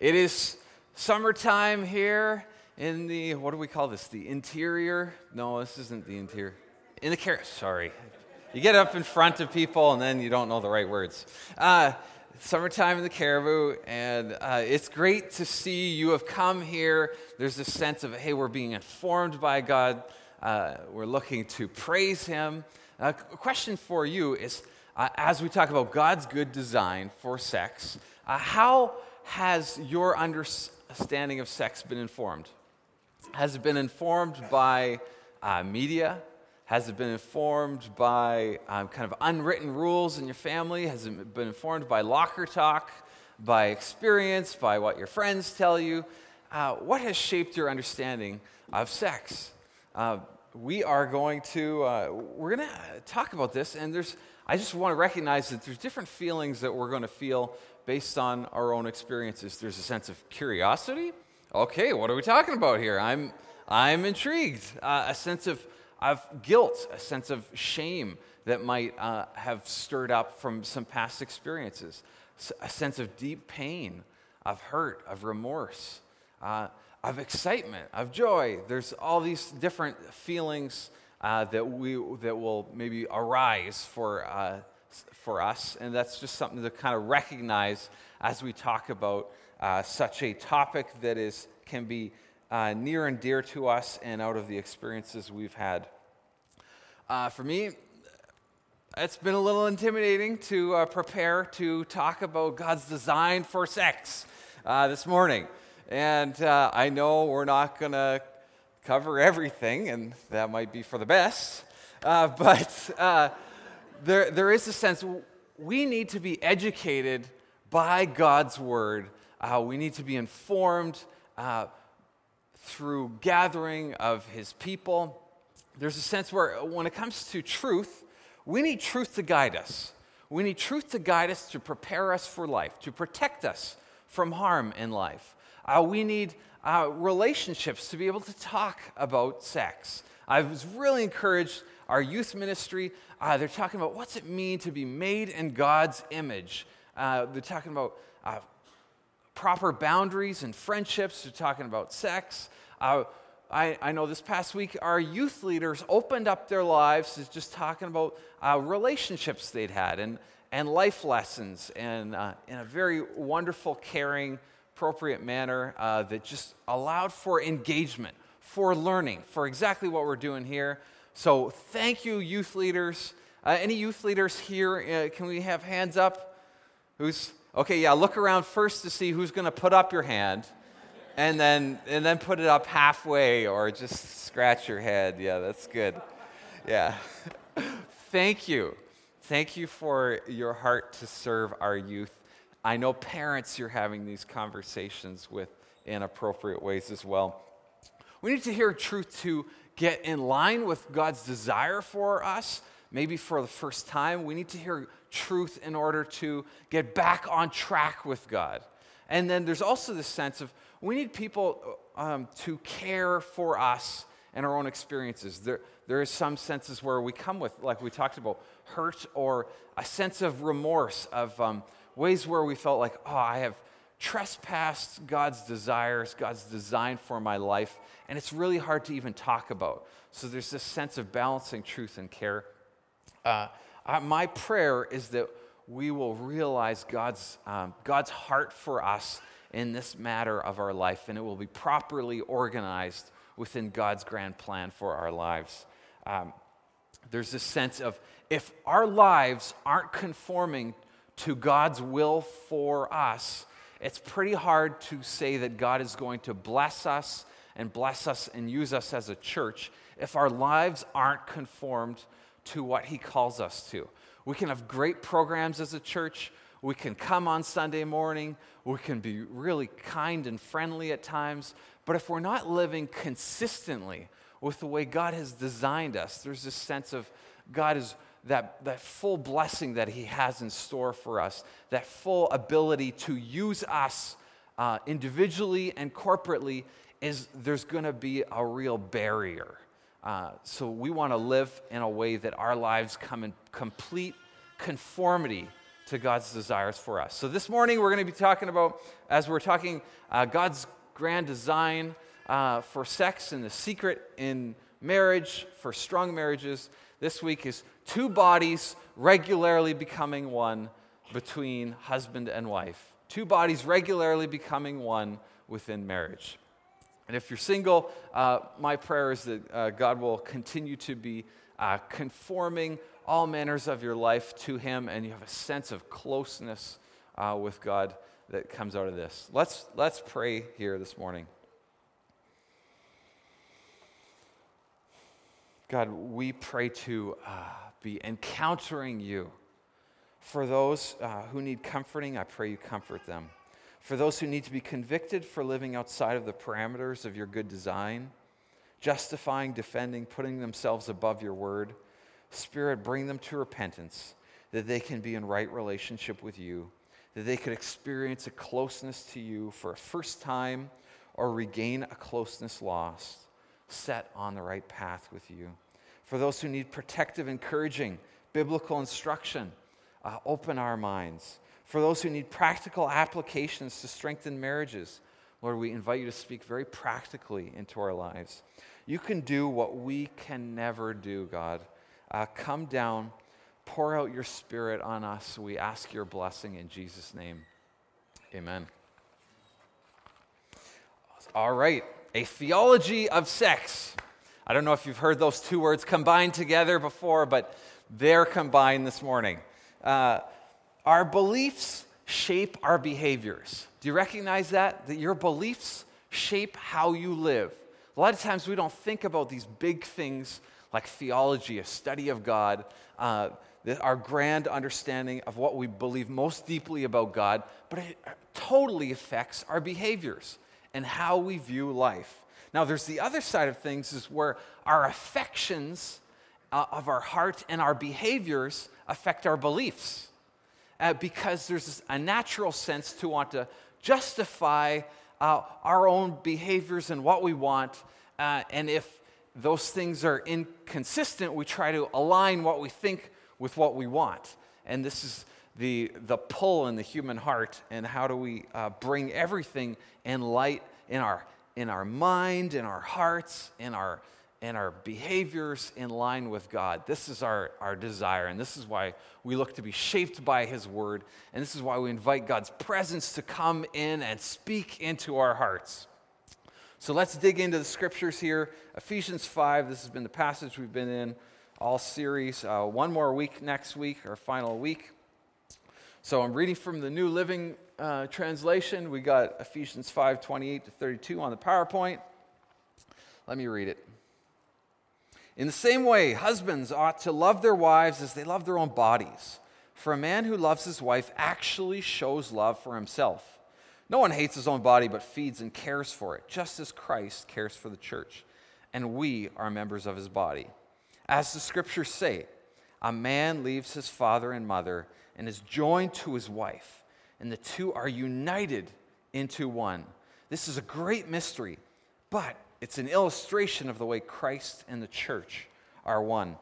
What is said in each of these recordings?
It is summertime here in the, what do we call this? The interior? No, this isn't the interior. In the sorry. You get up in front of people and then you don't know the right words. Summertime in the Caribou, and it's great to see you have come here. There's a sense of, hey, we're being informed by God. We're looking to praise Him. A question for you is, as we talk about God's good design for sex, how has your understanding of sex been informed? Has it been informed by media? Has it been informed by kind of unwritten rules in your family? Has it been informed by locker talk, by experience, by what your friends tell you? What has shaped your understanding of sex? We're going to talk about this, and I just want to recognize that there's different feelings that we're going to feel based on our own experiences. There's a sense of curiosity. Okay, what are we talking about here? I'm intrigued. A sense of guilt, a sense of shame that might have stirred up from some past experiences, a sense of deep pain, of hurt, of remorse, of excitement, of joy. There's all these different feelings that will maybe arise for us, and that's just something to kind of recognize as we talk about such a topic that can be near and dear to us and out of the experiences we've had. For me, it's been a little intimidating to prepare to talk about God's design for sex this morning. And I know we're not going to cover everything, and that might be for the best. But there is a sense we need to be educated by God's Word. We need to be informed through gathering of His people. There's a sense where when it comes to truth, we need truth to guide us. We need truth to guide us, to prepare us for life, to protect us from harm in life. We need relationships to be able to talk about sex. I was really encouraged, our youth ministry, they're talking about what's it mean to be made in God's image. They're talking about proper boundaries and friendships. They're talking about sex. I know this past week, our youth leaders opened up their lives as just talking about relationships they'd had and life lessons, and in a very wonderful, caring, appropriate manner that just allowed for engagement, for learning, for exactly what we're doing here. So thank you, youth leaders. Any youth leaders here? Can we have hands up? Okay, yeah, look around first to see who's going to put up your hand. And then put it up halfway or just scratch your head. Yeah, that's good. Yeah. Thank you. Thank you for your heart to serve our youth. I know parents you're having these conversations with in appropriate ways as well. We need to hear truth to get in line with God's desire for us. Maybe for the first time, we need to hear truth in order to get back on track with God. And then there's also this sense of we need people to care for us and our own experiences. There is some senses where we come with, like we talked about, hurt or a sense of remorse, of ways where we felt like, I have trespassed God's desires, God's design for my life, and it's really hard to even talk about. So there's this sense of balancing truth and care. My prayer is that we will realize God's heart for us in this matter of our life, and it will be properly organized within God's grand plan for our lives. There's this sense of if our lives aren't conforming to God's will for us, it's pretty hard to say that God is going to bless us and use us as a church if our lives aren't conformed to what He calls us to. We can have great programs as a church. We can come on Sunday morning. We can be really kind and friendly at times. But if we're not living consistently with the way God has designed us, there's this sense of God is that full blessing that He has in store for us, that full ability to use us individually and corporately, there's going to be a real barrier. So we want to live in a way that our lives come in complete conformity to God's desires for us. So this morning we're going to be talking about, as we're talking, God's grand design for sex and the secret in marriage, for strong marriages. This week is two bodies regularly becoming one between husband and wife. Two bodies regularly becoming one within marriage. And if you're single, my prayer is that God will continue to be conforming all manners of your life to Him, and you have a sense of closeness with God that comes out of this. Let's pray here this morning. God, we pray to be encountering You. For those who need comforting, I pray You comfort them. For those who need to be convicted for living outside of the parameters of Your good design, justifying, defending, putting themselves above Your word, Spirit, bring them to repentance, that they can be in right relationship with You, that they could experience a closeness to You for a first time or regain a closeness lost, set on the right path with You. For those who need protective, encouraging, biblical instruction, open our minds. For those who need practical applications to strengthen marriages, Lord, we invite You to speak very practically into our lives. You can do what we can never do, God. Come down, pour out Your Spirit on us. We ask Your blessing in Jesus' name. Amen. All right, a theology of sex. I don't know if you've heard those two words combined together before, but they're combined this morning. Our beliefs shape our behaviors. Do you recognize that? That your beliefs shape how you live. A lot of times we don't think about these big things like theology, a study of God, our grand understanding of what we believe most deeply about God, but it totally affects our behaviors and how we view life. Now, there's the other side of things is where our affections of our heart and our behaviors affect our beliefs. Because there's a natural sense to want to justify our own behaviors and what we want. And if those things are inconsistent, we try to align what we think with what we want. And this is the pull in the human heart. And how do we bring everything in light in our mind, in our hearts, in our behaviors in line with God. This is our desire, and this is why we look to be shaped by His Word, and this is why we invite God's presence to come in and speak into our hearts. So let's dig into the scriptures here. Ephesians 5, this has been the passage we've been in all series. One more week next week, our final week. So I'm reading from the New Living Translation. We got Ephesians 5, 28 to 32 on the PowerPoint. Let me read it. In the same way, husbands ought to love their wives as they love their own bodies. For a man who loves his wife actually shows love for himself. No one hates his own body but feeds and cares for it, just as Christ cares for the church, and we are members of His body. As the scriptures say, a man leaves his father and mother and is joined to his wife, and the two are united into one. This is a great mystery, but it's an illustration of the way Christ and the church are one.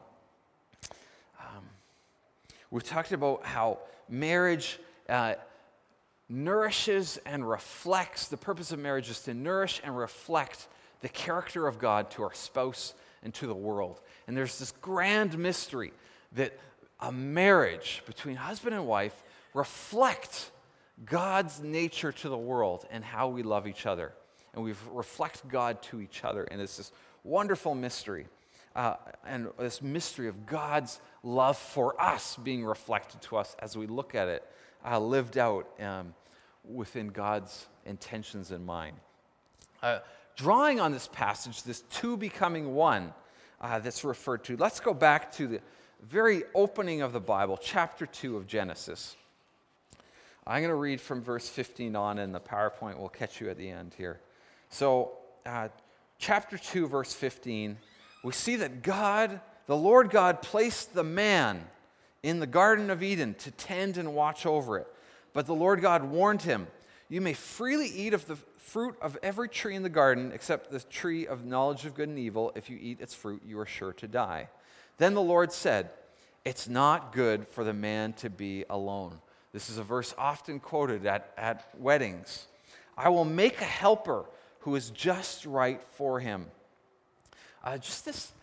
We've talked about how marriage nourishes and reflects, the purpose of marriage is to nourish and reflect the character of God to our spouse and to the world. And there's this grand mystery that a marriage between husband and wife reflects God's nature to the world and how we love each other. And we reflect God to each other. And it's this wonderful mystery. And this mystery of God's love for us being reflected to us as we look at it, lived out within God's intentions in mind. Drawing on this passage, this two becoming one that's referred to, let's go back to the very opening of the Bible, chapter 2 of Genesis. I'm going to read from verse 15 on, and the PowerPoint will catch you at the end here. So, chapter 2, verse 15, we see that God, the Lord God, placed the man in the Garden of Eden to tend and watch over it. But the Lord God warned him, "You may freely eat of the fruit of every tree in the garden, except the tree of knowledge of good and evil. If you eat its fruit, you are sure to die." Then the Lord said, "It's not good for the man to be alone. This is a verse often quoted at weddings. I will make a helper who is just right for him. Just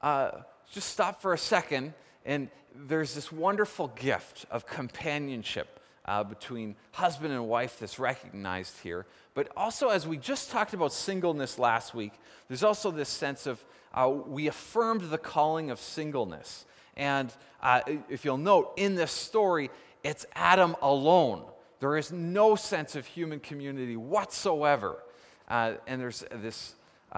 stop for a second, and there's this wonderful gift of companionship between husband and wife that's recognized here. But also, as we just talked about singleness last week, there's also this sense of we affirmed the calling of singleness. And if you'll note, in this story, it's Adam alone. There is no sense of human community whatsoever. And there's this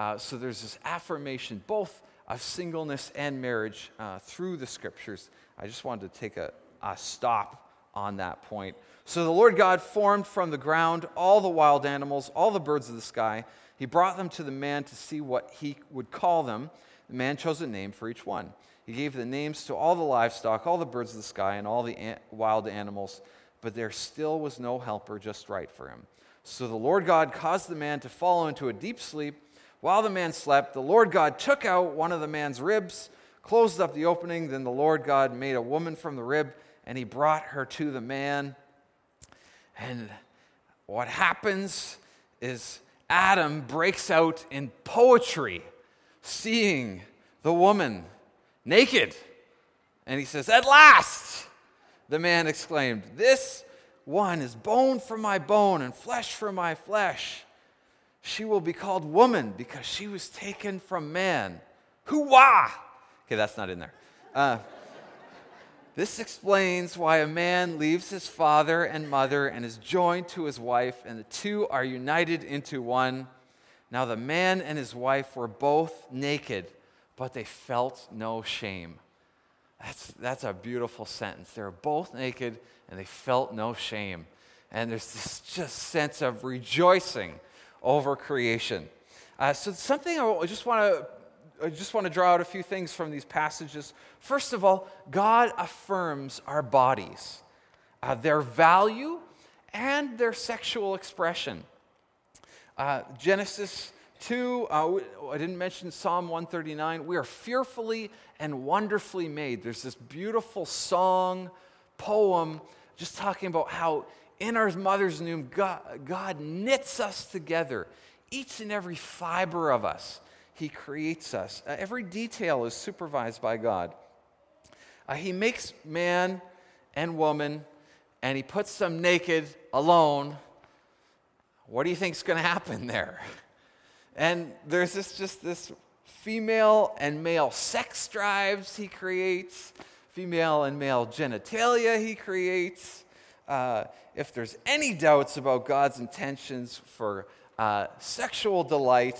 affirmation both of singleness and marriage through the Scriptures. I just wanted to take a stop on that point. So the Lord God formed from the ground all the wild animals, all the birds of the sky. He brought them to the man to see what he would call them. The man chose a name for each one. He gave the names to all the livestock, all the birds of the sky, and all the wild animals, but there still was no helper just right for him. So the Lord God caused the man to fall into a deep sleep. While the man slept, the Lord God took out one of the man's ribs, closed up the opening. Then the Lord God made a woman from the rib, and he brought her to the man. And what happens is Adam breaks out in poetry, seeing the woman naked. And he says, "At last!" The man exclaimed, "This one is bone from my bone and flesh from my flesh. She will be called woman because she was taken from man." Hoo-wah! Okay, that's not in there. This explains why a man leaves his father and mother and is joined to his wife, and the two are united into one. Now the man and his wife were both naked, but they felt no shame. That's a beautiful sentence. They were both naked, and they felt no shame. And there's this just sense of rejoicing over creation. So something I just want to draw out a few things from these passages. First of all, God affirms our bodies, their value, and their sexual expression. Genesis 2, I didn't mention Psalm 139. We are fearfully and wonderfully made. There's this beautiful song, poem, just talking about how in our mother's womb, God knits us together. Each and every fiber of us, He creates us. Every detail is supervised by God. He makes man and woman, and He puts them naked, alone. What do you think is going to happen there? And there's this female and male sex drives He creates, female and male genitalia He creates. If there's any doubts about God's intentions for sexual delight,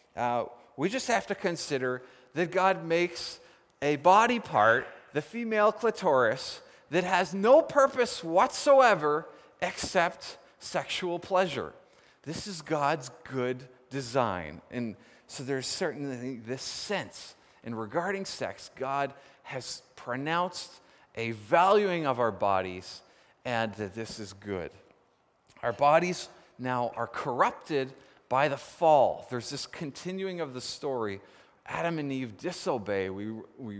we just have to consider that God makes a body part, the female clitoris, that has no purpose whatsoever except sexual pleasure. This is God's good design. And so there's certainly this sense in regarding sex, God has pronounced a valuing of our bodies and that this is good. Our bodies now are corrupted by the fall. There's this continuing of the story. Adam and Eve disobey. We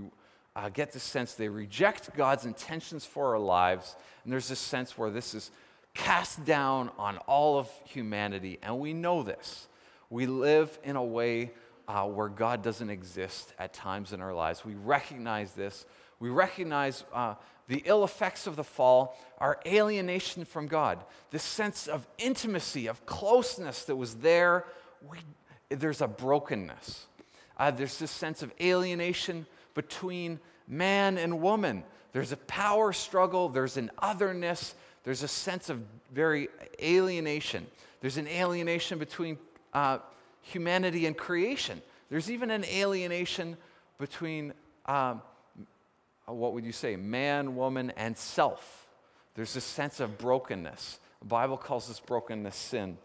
get the sense they reject God's intentions for our lives. And there's this sense where this is cast down on all of humanity. And we know this. We live in a way where God doesn't exist at times in our lives. We recognize this. We recognize the ill effects of the fall, our alienation from God, this sense of intimacy, of closeness that was there. There's a brokenness. There's this sense of alienation between man and woman. There's a power struggle. There's an otherness. There's a sense of very alienation. There's an alienation between humanity and creation. There's even an alienation between what would you say, man, woman, and self. There's this sense of brokenness. The Bible calls this brokenness sin.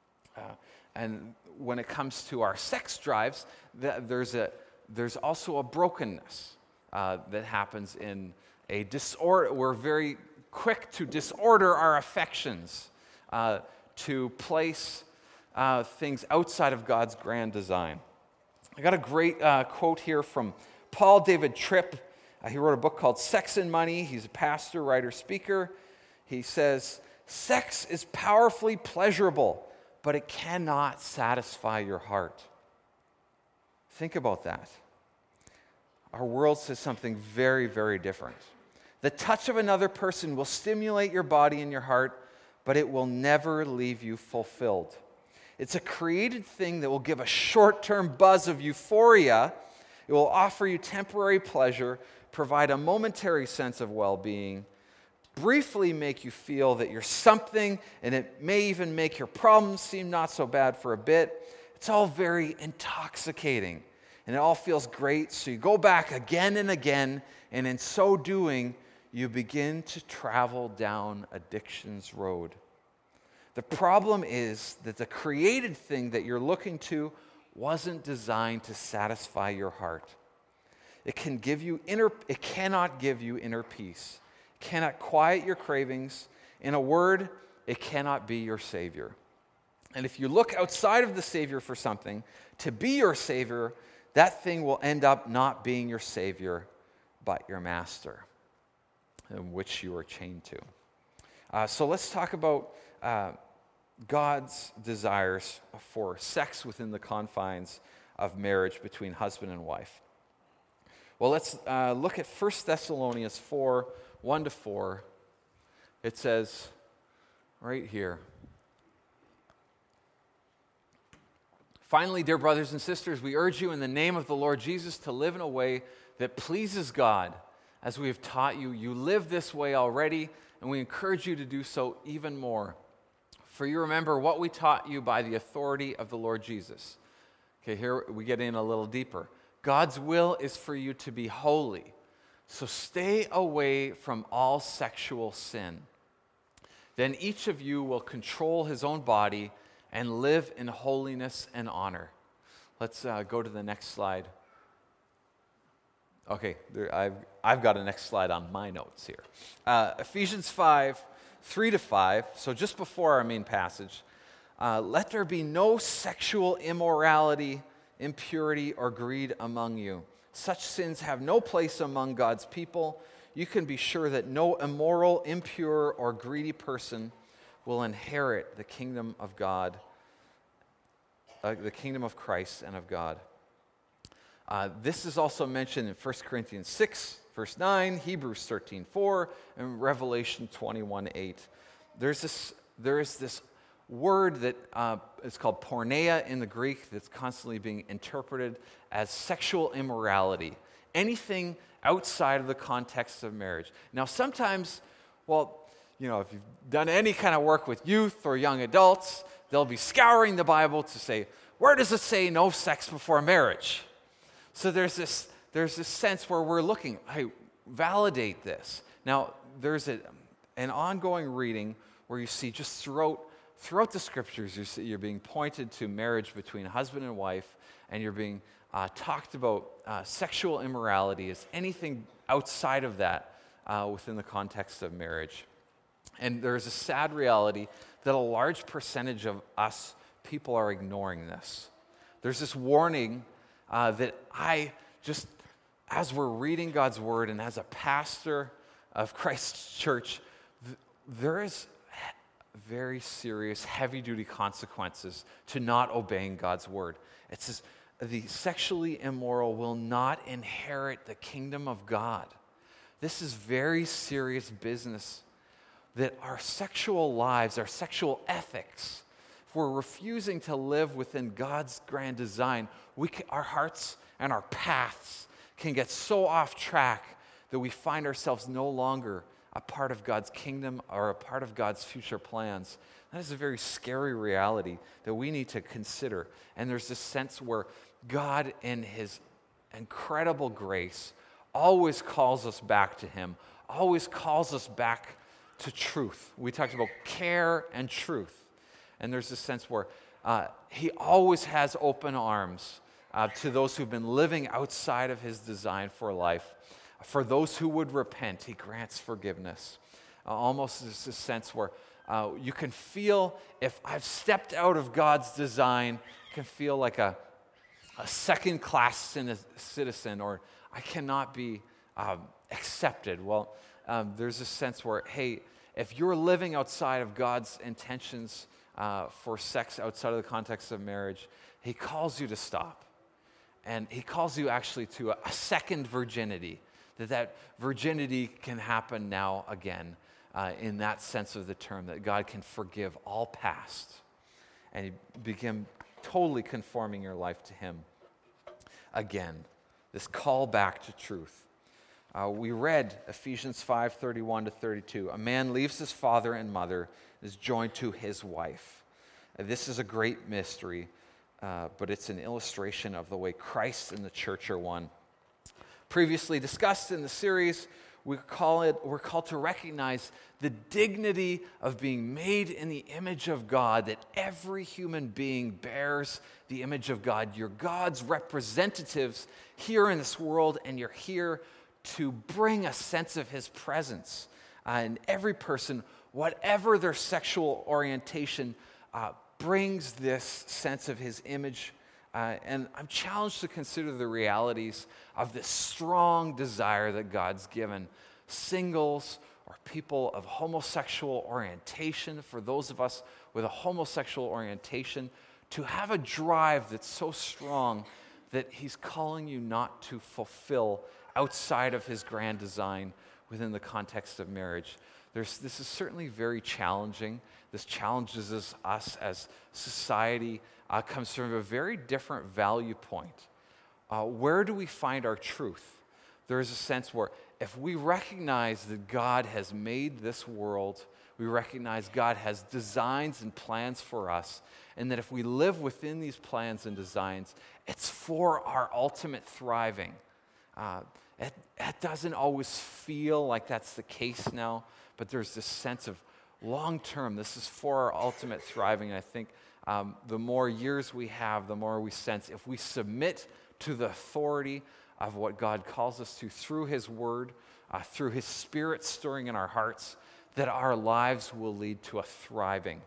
And when it comes to our sex drives, there's also a brokenness that happens in a disorder. We're very quick to disorder our affections, to place things outside of God's grand design. I got a great quote here from Paul David Tripp. He wrote a book called Sex and Money. He's a pastor, writer, speaker. He says, sex is powerfully pleasurable, but it cannot satisfy your heart. Think about that. Our world says something very, very different. The touch of another person will stimulate your body and your heart, but it will never leave you fulfilled. It's a created thing that will give a short-term buzz of euphoria. It will offer you temporary pleasure, provide a momentary sense of well-being, briefly make you feel that you're something, and it may even make your problems seem not so bad for a bit. It's all very intoxicating, and it all feels great, so you go back again and again, and in so doing, you begin to travel down addiction's road. The problem is that the created thing that you're looking to wasn't designed to satisfy your heart. It cannot give you inner peace. It cannot quiet your cravings. In a word, it cannot be your Savior. And if you look outside of the Savior for something to be your Savior, that thing will end up not being your Savior, but your master, in which you are chained to. So let's talk about God's desires for sex within the confines of marriage between husband and wife. Well, let's look at 1 Thessalonians 4, 1-4. It says right here, finally, dear brothers and sisters, we urge you in the name of the Lord Jesus to live in a way that pleases God. As we have taught you, you live this way already, and we encourage you to do so even more. For you remember what we taught you by the authority of the Lord Jesus. Okay, here we get in a little deeper. God's will is for you to be holy, so stay away from all sexual sin. Then each of you will control his own body and live in holiness and honor. Let's go to the next slide. Okay, I've got a next slide on my notes here. Ephesians 5, 3-5, so just before our main passage. Let there be no sexual immorality, impurity, or greed among you. Such sins have no place among God's people. You can be sure that no immoral, impure, or greedy person will inherit the kingdom of God, the kingdom of Christ and of God. This is also mentioned in 1 Corinthians 6, verse 9, Hebrews 13:4, and Revelation 21:8. There is this word that is called porneia in the Greek that's constantly being interpreted as sexual immorality, anything outside of the context of marriage. Now, sometimes, well, you know, if you've done any kind of work with youth or young adults, they'll be scouring the Bible to say, where does it say no sex before marriage? So there's this sense where we're looking, hey, validate this. Now, there's an ongoing reading where you see just throughout the scriptures, you're being pointed to marriage between husband and wife, and you're being talked about sexual immorality as anything outside of that within the context of marriage. And there's a sad reality that a large percentage of us people are ignoring this. There's this warning that I just, as we're reading God's word and as a pastor of Christ's church, there is very serious, heavy-duty consequences to not obeying God's word. It says, the sexually immoral will not inherit the kingdom of God. This is very serious business, that our sexual lives, our sexual ethics, if we're refusing to live within God's grand design, our hearts and our paths can get so off track that we find ourselves no longer a part of God's kingdom or a part of God's future plans. That is a very scary reality that we need to consider. And there's this sense where God, in his incredible grace, always calls us back to him, always calls us back to truth. We talked about care and truth. And there's this sense where he always has open arms to those who've been living outside of his design for life. For those who would repent, he grants forgiveness. Almost there's this sense where you can feel, if I've stepped out of God's design, I can feel like a second-class citizen, or I cannot be accepted. Well, there's a sense where, hey, if you're living outside of God's intentions for sex outside of the context of marriage, he calls you to stop. And he calls you actually to a second virginity, that virginity can happen now again in that sense of the term, that God can forgive all past. And you begin totally conforming your life to him again. This call back to truth. We read Ephesians 5:31 to 32. A man leaves his father and mother, is joined to his wife. This is a great mystery, but it's an illustration of the way Christ and the church are one. Previously discussed in the series, we're called to recognize the dignity of being made in the image of God, that every human being bears the image of God. You're God's representatives here in this world, and you're here to bring a sense of his presence. And every person, whatever their sexual orientation, brings this sense of his image. And I'm challenged to consider the realities of this strong desire that God's given singles or people of homosexual orientation, for those of us with a homosexual orientation, to have a drive that's so strong that he's calling you not to fulfill outside of his grand design within the context of marriage. This is certainly very challenging. This challenges us as society, comes from a very different value point. Where do we find our truth? There is a sense where if we recognize that God has made this world, we recognize God has designs and plans for us, and that if we live within these plans and designs, it's for our ultimate thriving. It doesn't always feel like that's the case now, but there's this sense of long-term, this is for our ultimate thriving. And I think the more years we have, the more we sense if we submit to the authority of what God calls us to through his word, through his spirit stirring in our hearts, that our lives will lead to a thriving.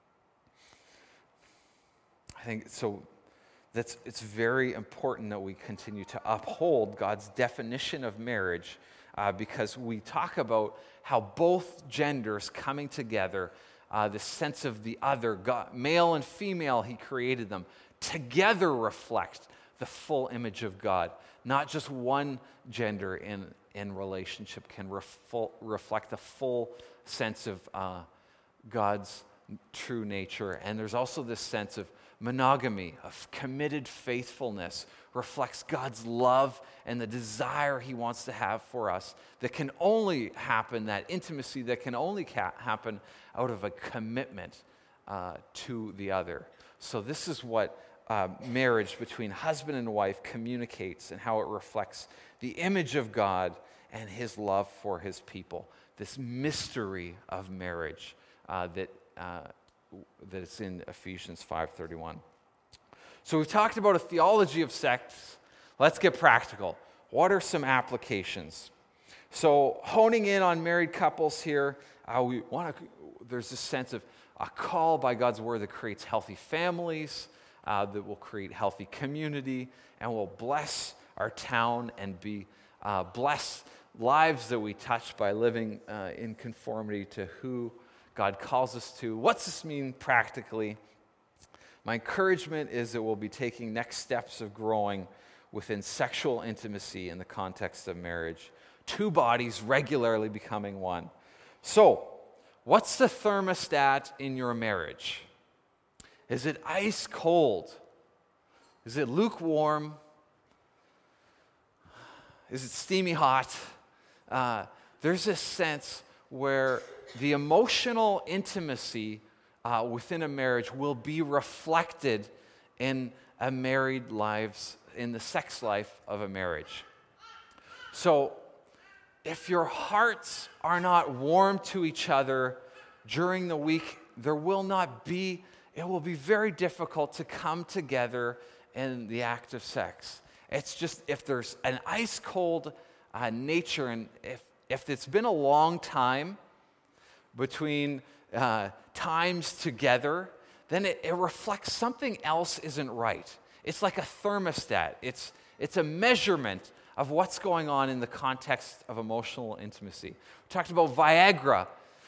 I think so. It's very important that we continue to uphold God's definition of marriage, because we talk about how both genders coming together, the sense of the other, God, male and female, he created them, together reflect the full image of God. Not just one gender in relationship can reflect the full sense of God's true nature. And there's also this sense of monogamy, of committed faithfulness, reflects God's love and the desire he wants to have for us, that can only happen, that intimacy that can only happen out of a commitment to the other. So this is what marriage between husband and wife communicates, and how it reflects the image of God and his love for his people. This mystery of marriage that is in Ephesians 5:31. So we've talked about a theology of sex. Let's get practical. What are some applications? So honing in on married couples here, there's this sense of a call by God's word that creates healthy families, that will create healthy community, and will bless our town and bless lives that we touch by living in conformity to who God calls us to. What's this mean practically? My encouragement is that we'll be taking next steps of growing within sexual intimacy in the context of marriage. Two bodies regularly becoming one. So, what's the thermostat in your marriage? Is it ice cold? Is it lukewarm? Is it steamy hot? There's this sense where the emotional intimacy within a marriage will be reflected in a married lives, in the sex life of a marriage. So, if your hearts are not warm to each other during the week, it will be very difficult to come together in the act of sex. It's just, if there's an ice cold nature, and if it's been a long time between times together, then it reflects something else isn't right. It's like a thermostat. It's a measurement of what's going on in the context of emotional intimacy. We talked about Viagra.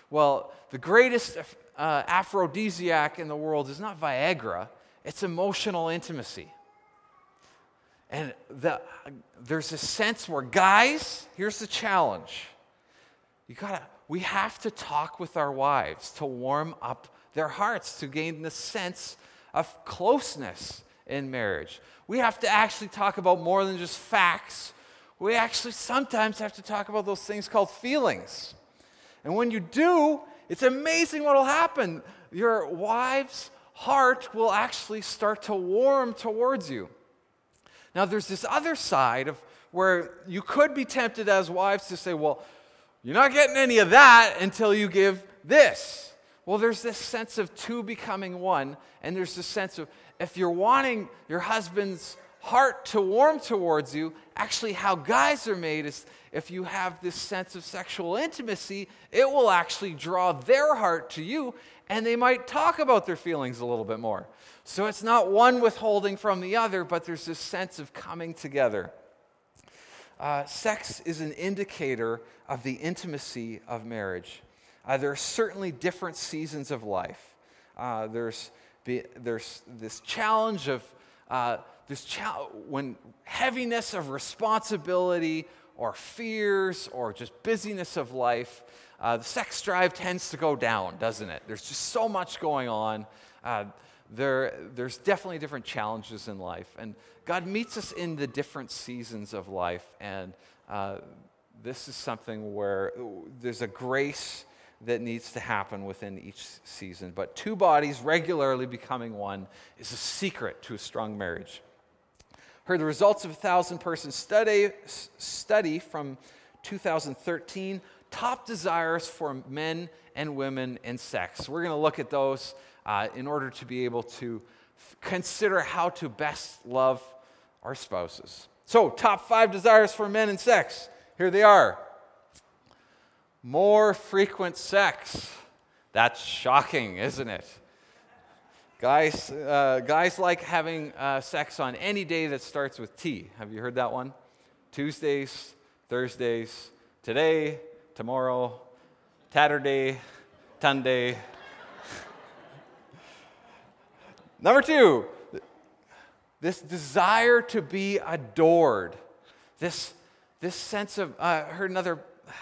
Well, the greatest aphrodisiac in the world is not Viagra, it's emotional intimacy. And there's a sense where, guys, here's the challenge. We have to talk with our wives to warm up their hearts, to gain the sense of closeness in marriage. We have to actually talk about more than just facts. We actually sometimes have to talk about those things called feelings. And when you do, it's amazing what will happen. Your wife's heart will actually start to warm towards you. Now, there's this other side of where you could be tempted as wives to say, well, you're not getting any of that until you give this. Well, there's this sense of two becoming one, and there's this sense of if you're wanting your husband's heart to warm towards you, actually how guys are made is if you have this sense of sexual intimacy, it will actually draw their heart to you, and they might talk about their feelings a little bit more. So it's not one withholding from the other, but there's this sense of coming together. Sex is an indicator of the intimacy of marriage. There are certainly different seasons of life. There's this challenge of when heaviness of responsibility or fears or just busyness of life, the sex drive tends to go down, doesn't it? There's just so much going on. There's definitely different challenges in life, and God meets us in the different seasons of life, and this is something where there's a grace that needs to happen within each season. But two bodies regularly becoming one is a secret to a strong marriage. Heard the results of a 1,000-person study from 2013, top desires for men and women in sex. We're going to look at those in order to be able to consider how to best love our spouses. So, top 5 desires for men in sex. Here they are. More frequent sex. That's shocking, isn't it? Guys like having sex on any day that starts with T. Have you heard that one? Tuesdays, Thursdays, today, tomorrow, Tatterday, Tunday. Number 2, this desire to be adored. This sense of, I heard another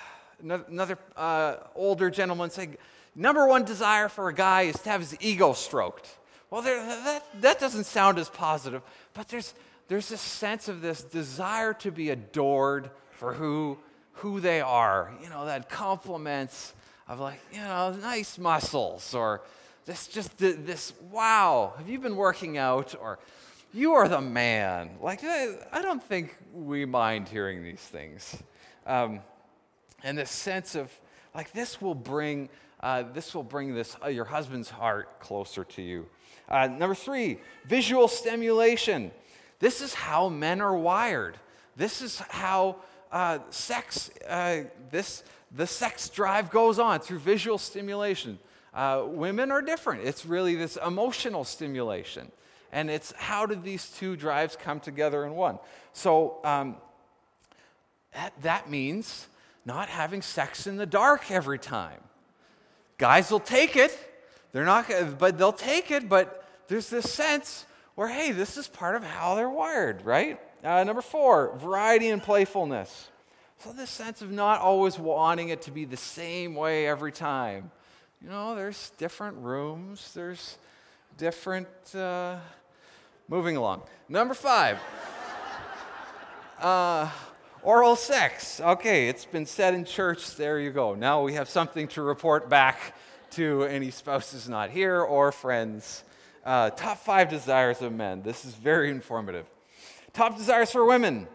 older gentleman say, number 1 desire for a guy is to have his ego stroked. Well, that doesn't sound as positive, but there's this sense of this desire to be adored for who they are. You know, that compliments of like, you know, nice muscles, or this wow, have you been working out? Or you are the man. Like, I don't think we mind hearing these things. And this sense of, like, this will bring your husband's heart closer to you. Number 3, visual stimulation. This is how men are wired. This is how the sex drive goes on, through visual stimulation. Women are different. It's really this emotional stimulation. And it's how did these two drives come together in one? So that means not having sex in the dark every time. Guys will take it. They'll take it, but there's this sense where, hey, this is part of how they're wired, right? Number 4, variety and playfulness. So this sense of not always wanting it to be the same way every time. You know, there's different rooms, there's different... moving along. Number 5. Oral sex. Okay, it's been said in church. There you go. Now we have something to report back to any spouses not here or friends. Top 5 desires of men. This is very informative. Top desires for women.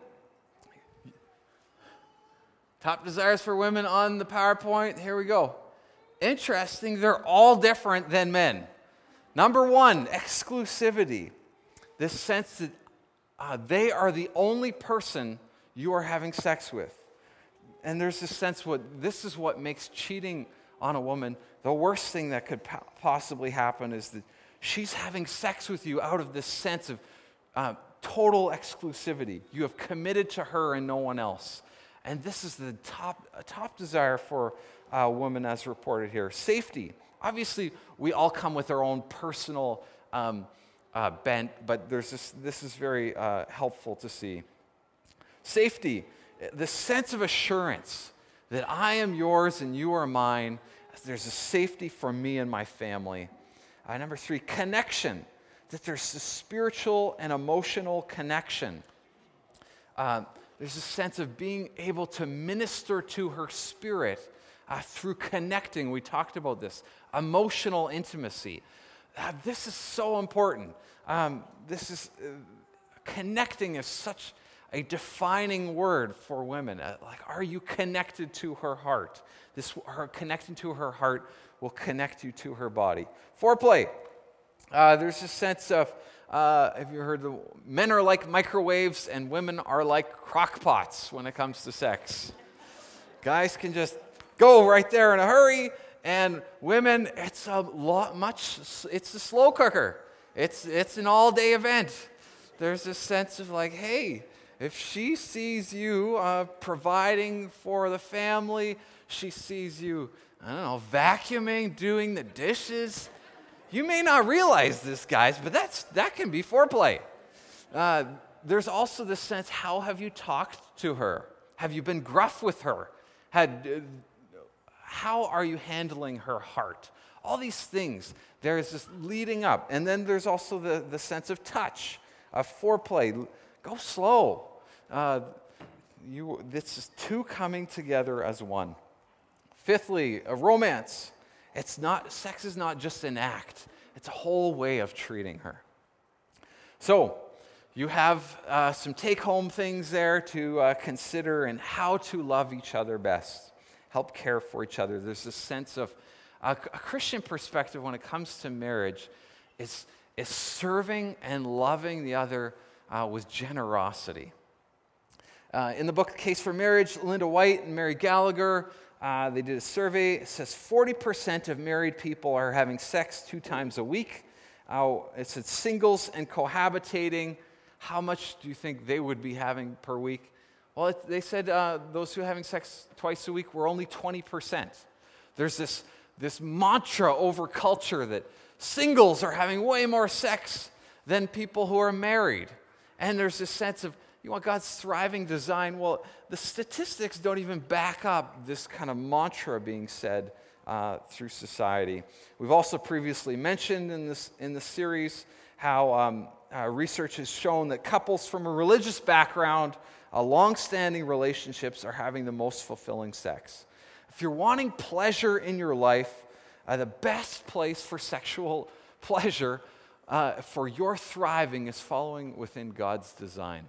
Top desires for women on the PowerPoint. Here we go. Interesting, they're all different than men. Number 1, exclusivity. This sense that they are the only person you are having sex with. And there's this sense this is what makes cheating on a woman the worst thing that could possibly happen, is that she's having sex with you out of this sense of total exclusivity. You have committed to her and no one else. And this is the top desire for woman as reported here. Safety. Obviously, we all come with our own personal bent, but this is very helpful to see. Safety, the sense of assurance that I am yours and you are mine. There's a safety for me and my family. Number 3, connection, that there's a spiritual and emotional connection. There's a sense of being able to minister to her spirit through connecting. We talked about this. Emotional intimacy. This is so important. Connecting is such a defining word for women. Are you connected to her heart? Her connecting to her heart will connect you to her body. Foreplay. There's a sense of, have you heard men are like microwaves and women are like crock pots when it comes to sex. Guys can just go right there in a hurry, and women, it's a slow cooker. It's an all-day event. There's a sense of hey, if she sees you providing for the family, she sees you, vacuuming, doing the dishes. You may not realize this, guys, but that can be foreplay. There's also the sense, how have you talked to her? Have you been gruff with her? How are you handling her heart? All these things, there's this leading up. And then there's also the sense of touch, of foreplay. Go slow. This is two coming together as one. Fifthly, a romance. Sex is not just an act. It's a whole way of treating her. So, you have some take-home things there to consider and how to love each other best. Help care for each other. There's a sense of a Christian perspective when it comes to marriage is serving and loving the other with generosity. In the book Case for Marriage, Linda White and Mary Gallagher, they did a survey. It says 40% of married people are having sex 2 times a week. It said singles and cohabitating. How much do you think they would be having per week? Well, they said those who are having sex twice a week were only 20%. There's this mantra over culture that singles are having way more sex than people who are married. And there's this sense of, you want God's thriving design? Well, the statistics don't even back up this kind of mantra being said through society. We've also previously mentioned in the series how research has shown that couples from a religious background, long-standing relationships, are having the most fulfilling sex. If you're wanting pleasure in your life, the best place for sexual pleasure for your thriving is following within God's design.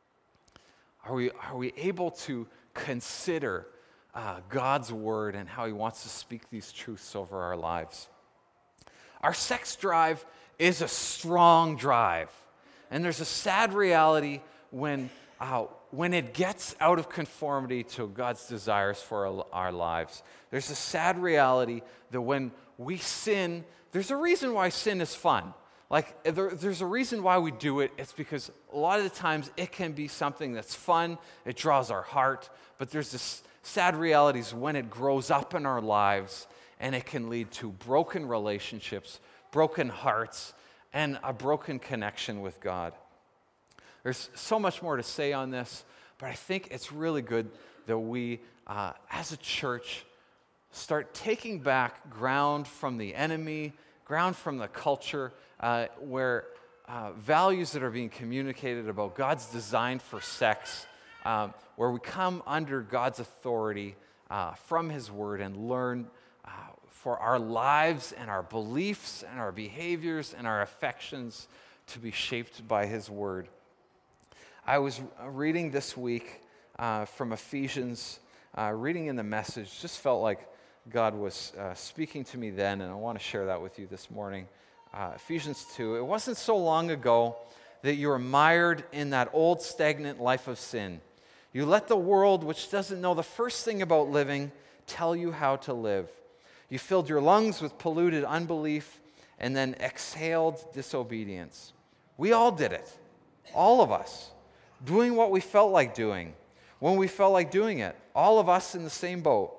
Are we able to consider God's word and how he wants to speak these truths over our lives? Our sex drive is a strong drive. And there's a sad reality when it gets out of conformity to God's desires for our lives. There's a sad reality that when we sin, there's a reason why sin is fun. There's a reason why we do it. It's because a lot of the times it can be something that's fun, it draws our heart, but there's this sad realities when it grows up in our lives, and it can lead to broken relationships, broken hearts, and a broken connection with God. There's so much more to say on this, but I think it's really good that we, as a church, start taking back ground from the enemy, ground from the culture, where values that are being communicated about God's design for sex, where we come under God's authority from his word and learn for our lives and our beliefs and our behaviors and our affections to be shaped by his word. I was reading this week from Ephesians, reading in the Message, just felt like God was speaking to me then, and I want to share that with you this morning. Ephesians 2, it wasn't so long ago that you were mired in that old stagnant life of sin. You let the world, which doesn't know the first thing about living, tell you how to live. You filled your lungs with polluted unbelief and then exhaled disobedience. We all did it, all of us, doing what we felt like doing, when we felt like doing it, all of us in the same boat.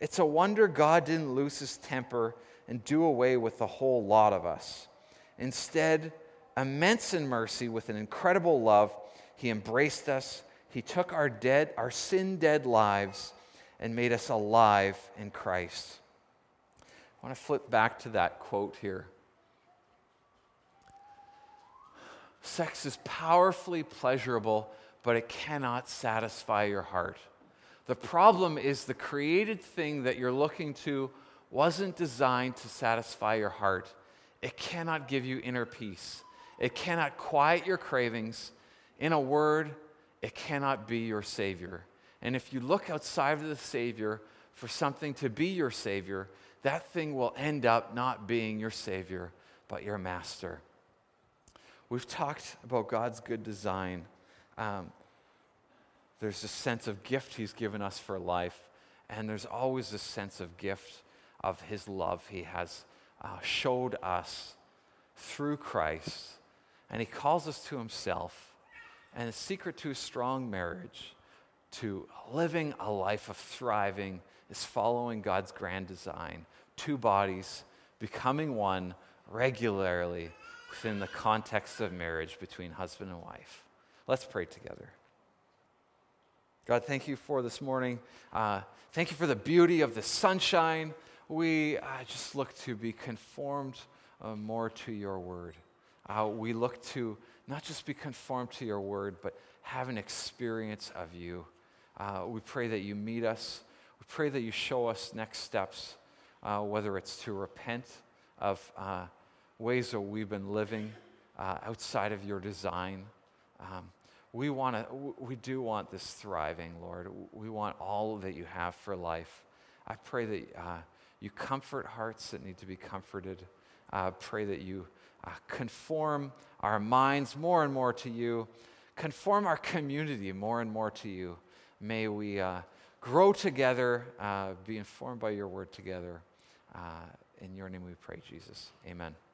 It's a wonder God didn't lose his temper and do away with the whole lot of us. Instead, immense in mercy, with an incredible love, he embraced us. He took our sin-dead lives and made us alive in Christ. I want to flip back to that quote here. Sex is powerfully pleasurable, but it cannot satisfy your heart. The problem is the created thing that you're looking to wasn't designed to satisfy your heart. It cannot give you inner peace. It cannot quiet your cravings. In a word, it cannot be your Savior. And if you look outside of the Savior for something to be your Savior, that thing will end up not being your Savior, but your master. We've talked about God's good design. There's a sense of gift he's given us for life, and there's always a sense of gift of his love he has showed us through Christ. And he calls us to himself. And the secret to a strong marriage, to living a life of thriving, is following God's grand design. Two bodies becoming one regularly within the context of marriage between husband and wife. Let's pray together. God, thank you for this morning. Thank you for the beauty of the sunshine. We just look to be conformed more to your word. We look to not just be conformed to your word, but have an experience of you. We pray that you meet us. We pray that you show us next steps, whether it's to repent of ways that we've been living outside of your design. We do want this thriving, Lord. We want all that you have for life. I pray that you comfort hearts that need to be comforted. Pray that you conform our minds more and more to you. Conform our community more and more to you. May we grow together, be informed by your word together. In your name we pray, Jesus. Amen.